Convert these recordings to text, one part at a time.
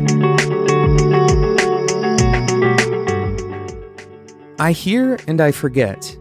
I hear and I forget.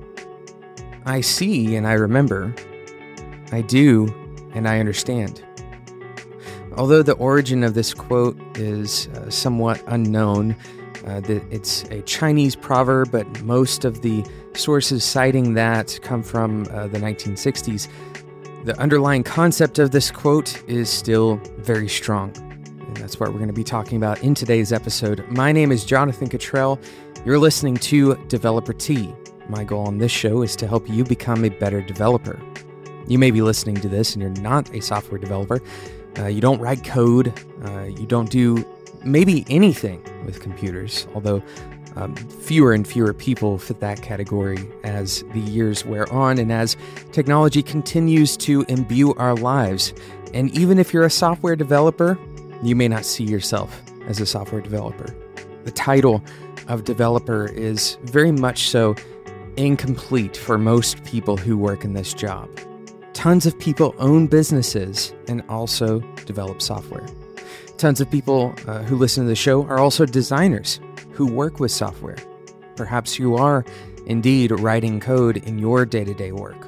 I see and I remember. I do and I understand. Although the origin of this quote is somewhat unknown, it's a Chinese proverb, but most of the sources citing that come from the 1960s. The underlying concept of this quote is still very strong, and that's what we're going to be talking about in today's episode. My name is Jonathan Cottrell. You're listening to Developer Tea. My goal on this show is to help you become a better developer. You may be listening to this and you're not a software developer. You don't write code. You don't do maybe anything with computers, although fewer and fewer people fit that category as the years wear on and as technology continues to imbue our lives. And even if you're a software developer, you may not see yourself as a software developer. The title of developer is very much so incomplete for most people who work in this job. Tons of people own businesses and also develop software. Tons of people who listen to the show are also designers who work with software. Perhaps you are indeed writing code in your day-to-day work.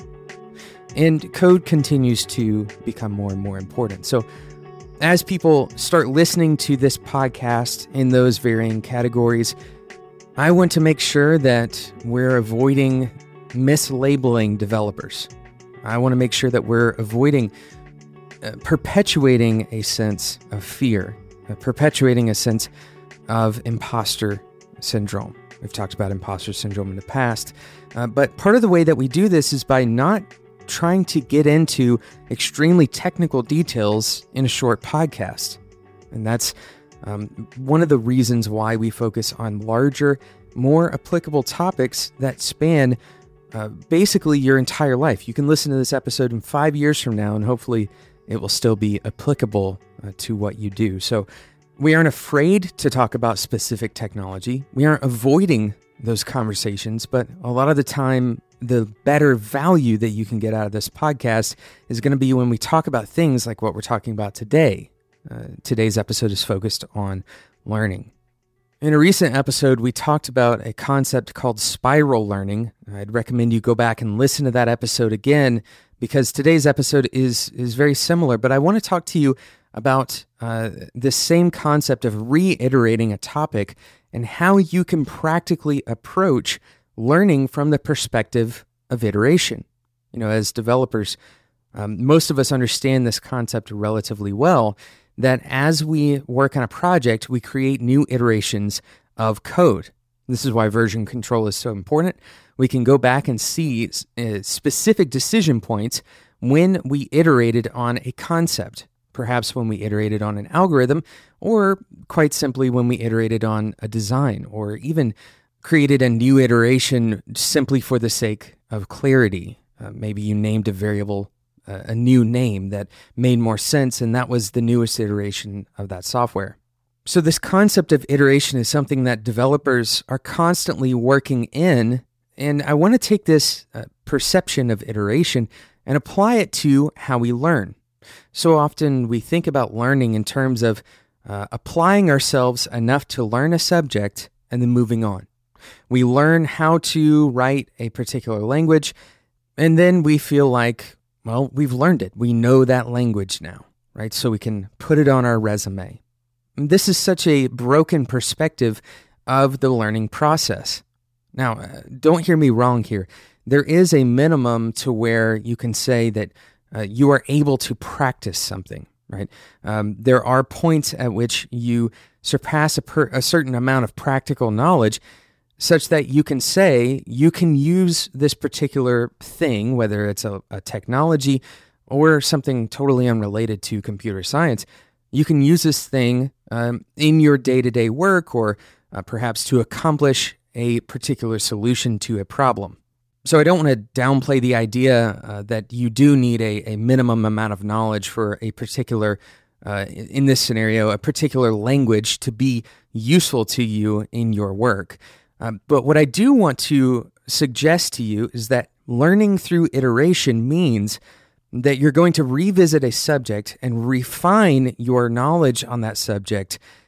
And code continues to become more and more important. So as people start listening to this podcast in those varying categories, I want to make sure that we're avoiding mislabeling developers. I want to make sure that we're avoiding perpetuating a sense of fear, perpetuating a sense of imposter syndrome. We've talked about imposter syndrome in the past, but part of the way that we do this is by not trying to get into extremely technical details in a short podcast. And that's one of the reasons why we focus on larger, more applicable topics that span basically your entire life. You can listen to this episode in 5 years from now, and hopefully it will still be applicable to what you do. So we aren't afraid to talk about specific technology. We aren't avoiding those conversations, but a lot of the time, the better value that you can get out of this podcast is going to be when we talk about things like what we're talking about today. Today's episode is focused on learning. In a recent episode, we talked about a concept called spiral learning. I'd recommend you go back and listen to that episode again because today's episode is very similar, but I want to talk to you about this same concept of reiterating a topic and how you can practically approach learning from the perspective of iteration. You know, as developers, most of us understand this concept relatively well, that as we work on a project, we create new iterations of code. This is why version control is so important. We can go back and see specific decision points when we iterated on a concept, perhaps when we iterated on an algorithm, or quite simply when we iterated on a design, or even created a new iteration simply for the sake of clarity. Maybe you named a variable a new name that made more sense, and that was the newest iteration of that software. So this concept of iteration is something that developers are constantly working in, and I want to take this perception of iteration and apply it to how we learn. So often we think about learning in terms of applying ourselves enough to learn a subject and then moving on. We learn how to write a particular language, and then we feel like, well, we've learned it. We know that language now, right? So we can put it on our resume. And this is such a broken perspective of the learning process. Now, don't hear me wrong here. There is a minimum to where you can say that you are able to practice something, right? There are points at which you surpass a certain amount of practical knowledge such that you can say you can use this particular thing, whether it's a technology or something totally unrelated to computer science. You can use this thing in your day-to-day work or perhaps to accomplish a particular solution to a problem. So I don't want to downplay the idea that you do need a minimum amount of knowledge for a particular, in this scenario, a particular language to be useful to you in your work. But what I do want to suggest to you is that learning through iteration means that you're going to revisit a subject and refine your knowledge on that subject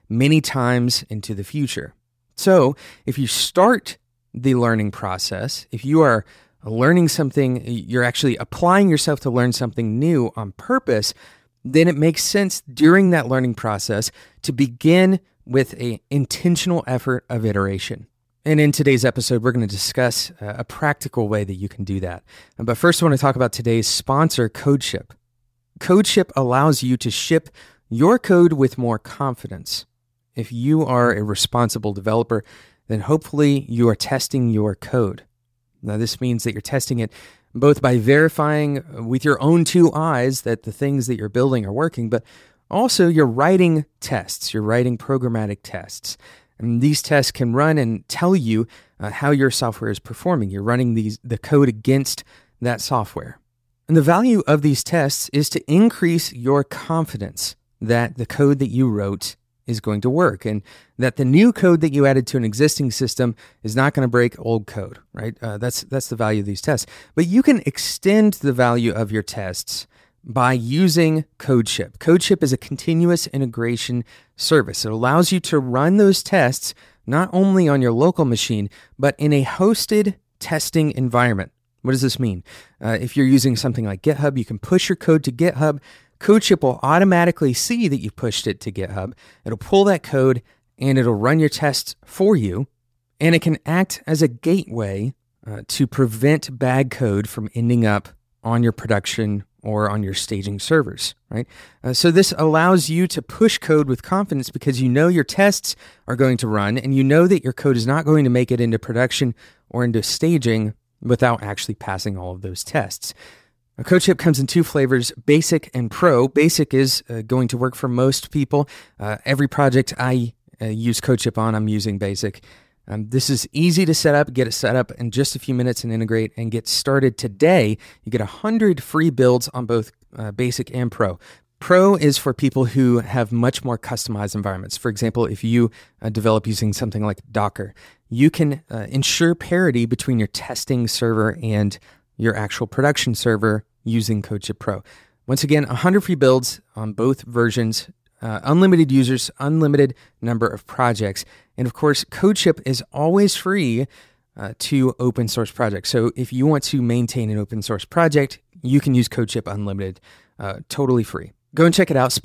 many times into the future. So if you start the learning process, if you are learning something, you're actually applying yourself to learn something new on purpose, then it makes sense during that learning process to begin with an intentional effort of iteration. And in today's episode, we're going to discuss a practical way that you can do that. But first, I want to talk about today's sponsor, CodeShip. CodeShip allows you to ship your code with more confidence. If you are a responsible developer, then hopefully you are testing your code. Now, this means that you're testing it both by verifying with your own two eyes that the things that you're building are working, but also you're writing tests, you're writing programmatic tests. And these tests can run and tell you how your software is performing. You're running the code against that software. And the value of these tests is to increase your confidence that the code that you wrote is going to work and that the new code that you added to an existing system is not going to break old code, right? That's the value of these tests. But you can extend the value of your tests by using CodeShip. CodeShip is a continuous integration service. It allows you to run those tests not only on your local machine, but in a hosted testing environment. What does this mean? If you're using something like GitHub, you can push your code to GitHub. CodeShip will automatically see that you've pushed it to GitHub. It'll pull that code and it'll run your tests for you. And it can act as a gateway to prevent bad code from ending up on your production or on your staging servers, right? So this allows you to push code with confidence because you know your tests are going to run and you know that your code is not going to make it into production or into staging without actually passing all of those tests. CodeShip comes in two flavors, Basic and Pro. Basic is going to work for most people. Every project I use CodeShip on, I'm using Basic. This is easy to set up. Get it set up in just a few minutes and integrate and get started today. You get 100 free builds on both Basic and Pro. Pro is for people who have much more customized environments. For example, if you develop using something like Docker, you can ensure parity between your testing server and your actual production server using CodeShip Pro. Once again, 100 free builds on both versions, unlimited users, unlimited number of projects. And of course, CodeShip is always free to open source projects. So if you want to maintain an open source project, you can use CodeShip Unlimited, totally free. Go and check it out,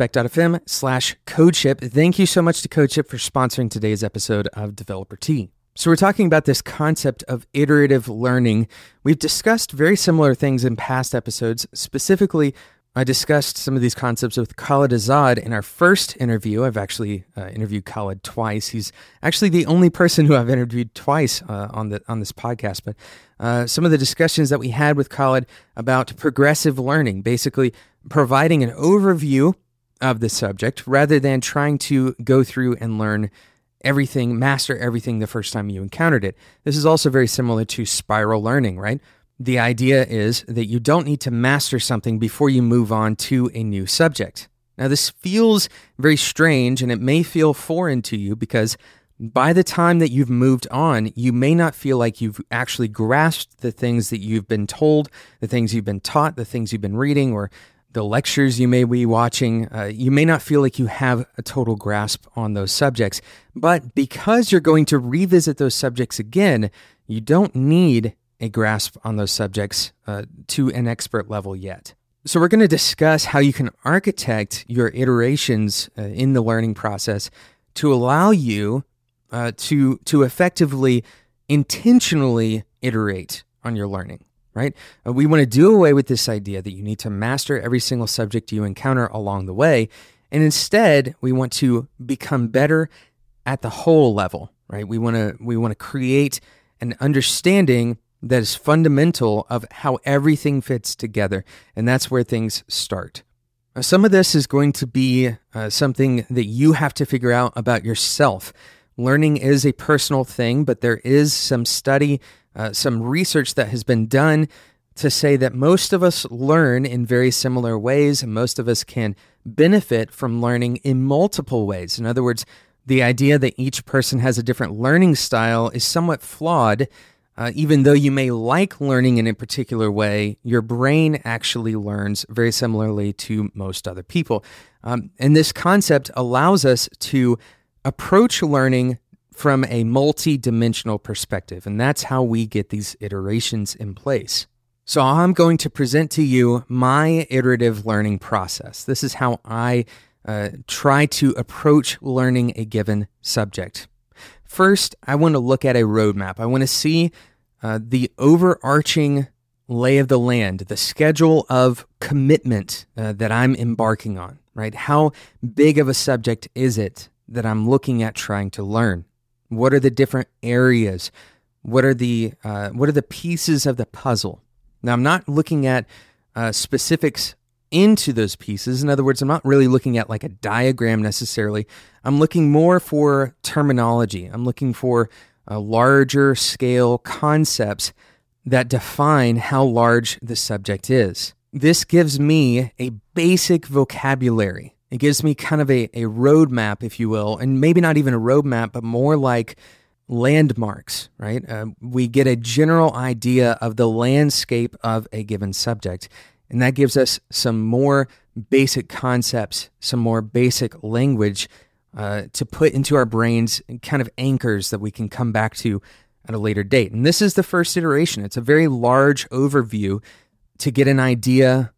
spec.fm/CodeShip. Thank you so much to CodeShip for sponsoring today's episode of Developer Tea. So we're talking about this concept of iterative learning. We've discussed very similar things in past episodes. Specifically, I discussed some of these concepts with Khaled Azad in our first interview. I've actually interviewed Khaled twice. He's actually the only person who I've interviewed twice on this podcast. But some of the discussions that we had with Khaled about progressive learning, basically providing an overview of the subject rather than trying to go through and learn everything, master everything the first time you encountered it. This is also very similar to spiral learning, right? The idea is that you don't need to master something before you move on to a new subject. Now, this feels very strange and it may feel foreign to you because by the time that you've moved on, you may not feel like you've actually grasped the things that you've been told, the things you've been taught, the things you've been reading, or the lectures you may be watching. You may not feel like you have a total grasp on those subjects, but because you're going to revisit those subjects again, you don't need a grasp on those subjects to an expert level yet. So we're going to discuss how you can architect your iterations in the learning process to allow you to effectively, intentionally iterate on your learning, right? We want to do away with this idea that you need to master every single subject you encounter along the way, and instead we want to become better at the whole level, right? We want to create an understanding that is fundamental of how everything fits together, and that's where things start. Some of this is going to be something that you have to figure out about yourself. Learning is a personal thing, but there is some study, some research that has been done to say that most of us learn in very similar ways, and most of us can benefit from learning in multiple ways. In other words, the idea that each person has a different learning style is somewhat flawed. Even though you may like learning in a particular way, your brain actually learns very similarly to most other people. And this concept allows us to approach learning from a multi-dimensional perspective, and that's how we get these iterations in place. So I'm going to present to you my iterative learning process. This is how I try to approach learning a given subject. First, I want to look at a roadmap. I want to see the overarching lay of the land, the schedule of commitment that I'm embarking on, right? How big of a subject is it that I'm looking at trying to learn? What are the different areas? What are the pieces of the puzzle? Now, I'm not looking at specifics into those pieces. In other words, I'm not really looking at like a diagram necessarily. I'm looking more for terminology. I'm looking for larger scale concepts that define how large the subject is. This gives me a basic vocabulary. It gives me kind of a roadmap, if you will, and maybe not even a roadmap, but more like landmarks, right? We get a general idea of the landscape of a given subject, and that gives us some more basic concepts, some more basic language to put into our brains, kind of anchors that we can come back to at a later date. And this is the first iteration. It's a very large overview to get an idea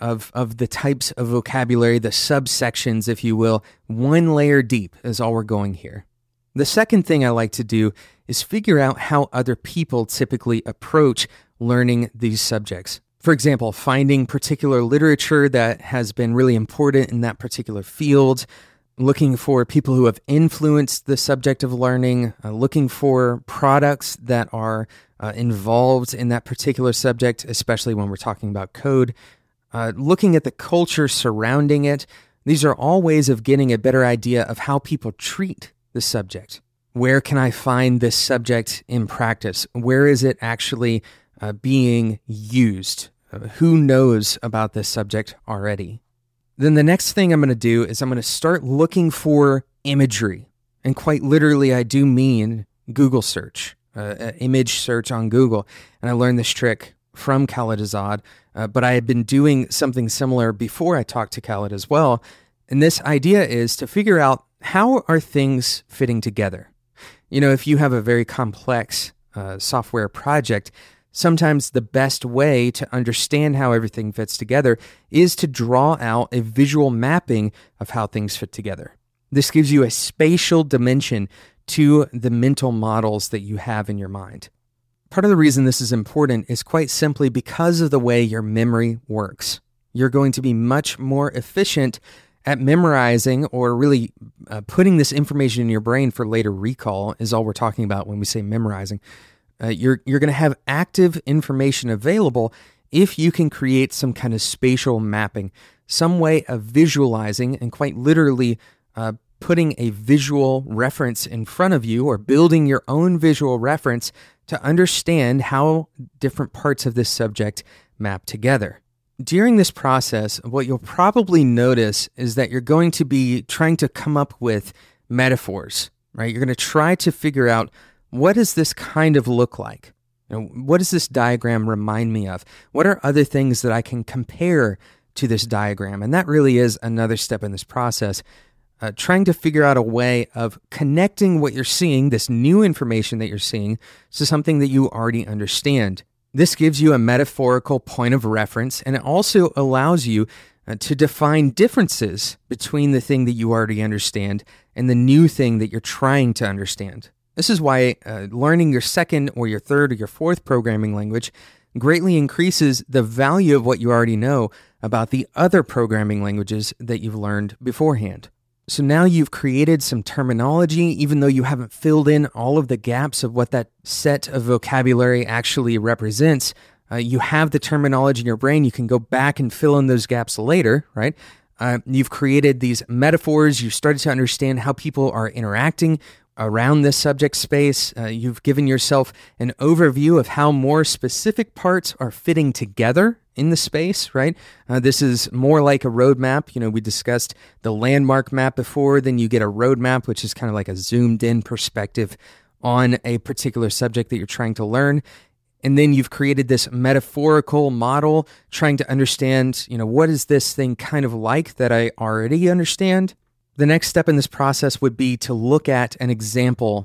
of the types of vocabulary, the subsections, if you will. One layer deep is all we're going here. The second thing I like to do is figure out how other people typically approach learning these subjects. For example, finding particular literature that has been really important in that particular field, looking for people who have influenced the subject of learning, looking for products that are involved in that particular subject, especially when we're talking about code, looking at the culture surrounding it. These are all ways of getting a better idea of how people treat the subject. Where can I find this subject in practice? Where is it actually being used? Who knows about this subject already? Then the next thing I'm going to do is I'm going to start looking for imagery. And quite literally, I do mean Google search, image search on Google. And I learned this trick from Khaled Azad, but I had been doing something similar before I talked to Khaled as well. And this idea is to figure out, how are things fitting together? You know, if you have a very complex software project, sometimes the best way to understand how everything fits together is to draw out a visual mapping of how things fit together. This gives you a spatial dimension to the mental models that you have in your mind. Part of the reason this is important is quite simply because of the way your memory works. You're going to be much more efficient at memorizing or really putting this information in your brain for later recall is all we're talking about when we say memorizing. You're going to have active information available if you can create some kind of spatial mapping, some way of visualizing and quite literally putting a visual reference in front of you or building your own visual reference to understand how different parts of this subject map together. During this process, what you'll probably notice is that you're going to be trying to come up with metaphors, right? You're going to try to figure out, what does this kind of look like? You know, what does this diagram remind me of? What are other things that I can compare to this diagram? And that really is another step in this process, trying to figure out a way of connecting what you're seeing, this new information that you're seeing, to something that you already understand. This gives you a metaphorical point of reference, and it also allows you to define differences between the thing that you already understand and the new thing that you're trying to understand. This is why learning your second or your third or your fourth programming language greatly increases the value of what you already know about the other programming languages that you've learned beforehand. So now you've created some terminology, even though you haven't filled in all of the gaps of what that set of vocabulary actually represents. You have the terminology in your brain. You can go back and fill in those gaps later, right? You've created these metaphors. You started to understand how people are interacting around this subject space. You've given yourself an overview of how more specific parts are fitting together in the space, right? This is more like a roadmap. You know, we discussed the landmark map before. Then you get a roadmap, which is kind of like a zoomed in perspective on a particular subject that you're trying to learn. And then you've created this metaphorical model trying to understand, you know, what is this thing kind of like that I already understand? The next step in this process would be to look at an example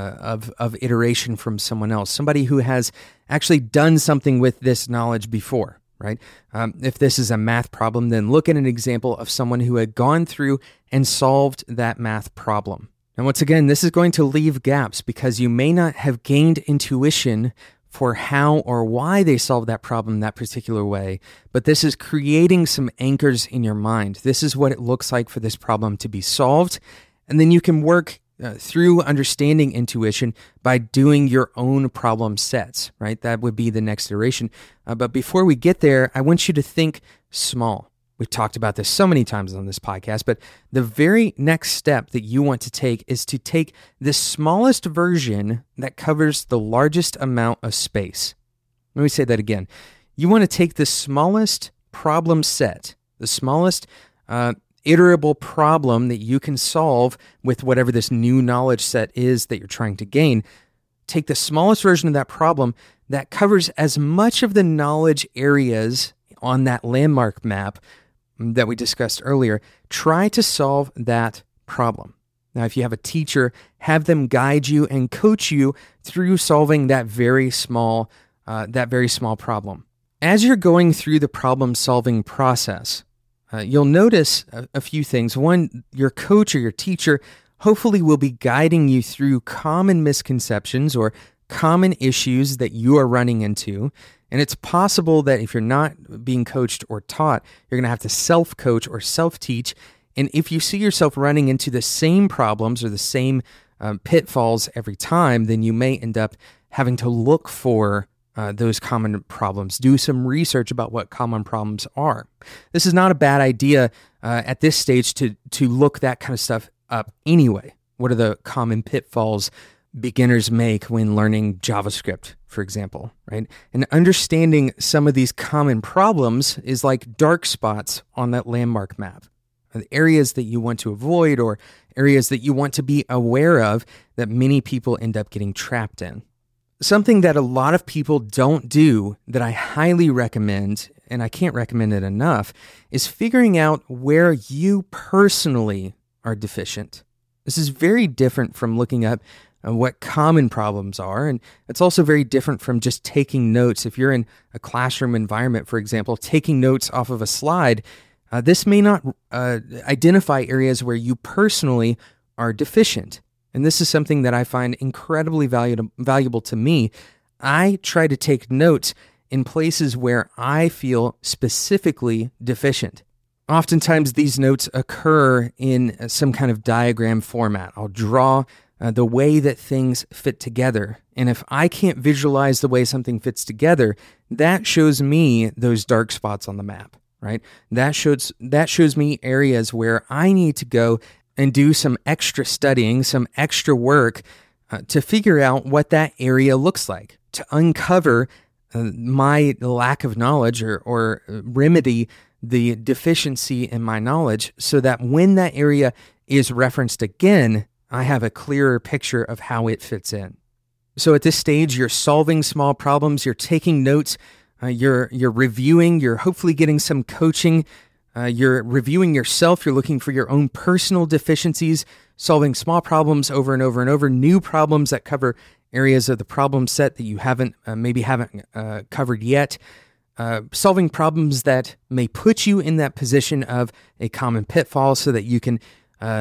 of iteration from someone else, somebody who has actually done something with this knowledge before, right? If this is a math problem, then look at an example of someone who had gone through and solved that math problem. And once again, this is going to leave gaps because you may not have gained intuition for how or why they solved that problem that particular way, but this is creating some anchors in your mind. This is what it looks like for this problem to be solved, and then you can work through understanding intuition by doing your own problem sets, right? That would be the next iteration. But before we get there, I want you to think small. We've talked about this so many times on this podcast, but the very next step that you want to take is to take the smallest version that covers the largest amount of space. Let me say that again. You want to take the smallest problem set, the smallest iterable problem that you can solve with whatever this new knowledge set is that you're trying to gain. Take the smallest version of that problem that covers as much of the knowledge areas on that landmark map that we discussed earlier. Try to solve that problem. Now, if you have a teacher, have them guide you and coach you through solving that very small problem. As you're going through the problem-solving process, you'll notice a few things. One, your coach or your teacher hopefully will be guiding you through common misconceptions or common issues that you are running into. And it's possible that if you're not being coached or taught, you're going to have to self-coach or self-teach. And if you see yourself running into the same problems or the same pitfalls every time, then you may end up having to look for those common problems. Do some research about what common problems are. This is not a bad idea at this stage to look that kind of stuff up anyway. What are the common pitfalls beginners make when learning JavaScript, for example, right? And understanding some of these common problems is like dark spots on that landmark map. The areas that you want to avoid or areas that you want to be aware of that many people end up getting trapped in. Something that a lot of people don't do that I highly recommend, and I can't recommend it enough, is figuring out where you personally are deficient. This is very different from looking up what common problems are, and it's also very different from just taking notes. If you're in a classroom environment, for example, taking notes off of a slide, this may not identify areas where you personally are deficient. And this is something that I find incredibly valuable to me. I try to take notes in places where I feel specifically deficient. Oftentimes, these notes occur in some kind of diagram format. I'll draw the way that things fit together. And if I can't visualize the way something fits together, that shows me those dark spots on the map, right? That shows me areas where I need to go and do some extra studying, some extra work to figure out what that area looks like, to uncover my lack of knowledge or remedy the deficiency in my knowledge so that when that area is referenced again, I have a clearer picture of how it fits in. So at this stage, you're solving small problems, you're taking notes, you're reviewing, you're hopefully getting some coaching, you're reviewing yourself, you're looking for your own personal deficiencies, solving small problems over and over and over, new problems that cover areas of the problem set that you haven't covered yet, solving problems that may put you in that position of a common pitfall so that you can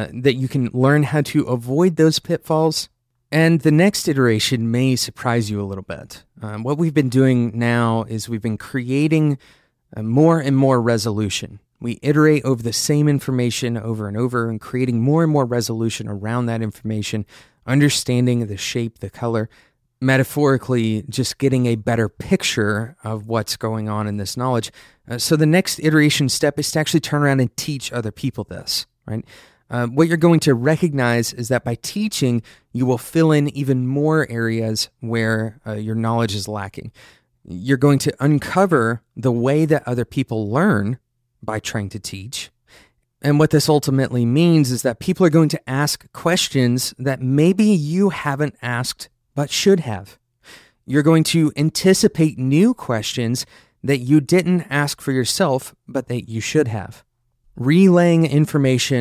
learn how to avoid those pitfalls. And the next iteration may surprise you a little bit. What we've been doing now is we've been creating more and more resolution. We iterate over the same information over and over and creating more and more resolution around that information, understanding the shape, the color, metaphorically just getting a better picture of what's going on in this knowledge. So the next iteration step is to actually turn around and teach other people this, right? What you're going to recognize is that by teaching, you will fill in even more areas where your knowledge is lacking. You're going to uncover the way that other people learn by trying to teach. And what this ultimately means is that people are going to ask questions that maybe you haven't asked but should have. You're going to anticipate new questions that you didn't ask for yourself, but that you should have. Relaying information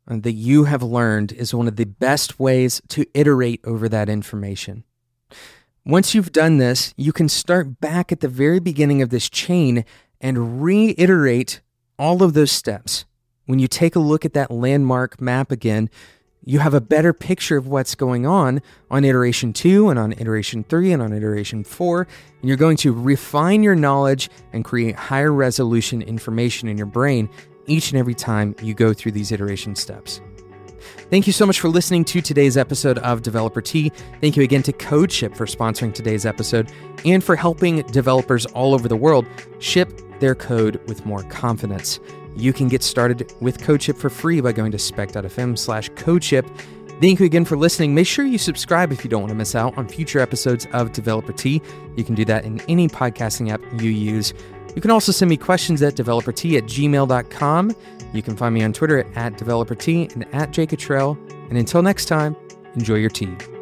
that you have learned is one of the best ways to iterate over that information. Once you've done this, you can start back at the very beginning of this chain and reiterate all of those steps. When you take a look at that landmark map again, you have a better picture of what's going on iteration 2 and on iteration 3 and on iteration 4, and you're going to refine your knowledge and create higher resolution information in your brain each and every time you go through these iteration steps. Thank you so much for listening to today's episode of Developer Tea. Thank you again to CodeShip for sponsoring today's episode and for helping developers all over the world ship their code with more confidence. You can get started with CodeShip for free by going to spec.fm/CodeShip. Thank you again for listening. Make sure you subscribe if you don't want to miss out on future episodes of Developer Tea. You can do that in any podcasting app you use. You can also send me questions at developertea@gmail.com. You can find me on Twitter at developertea and at Jay Cottrell. And until next time, enjoy your tea.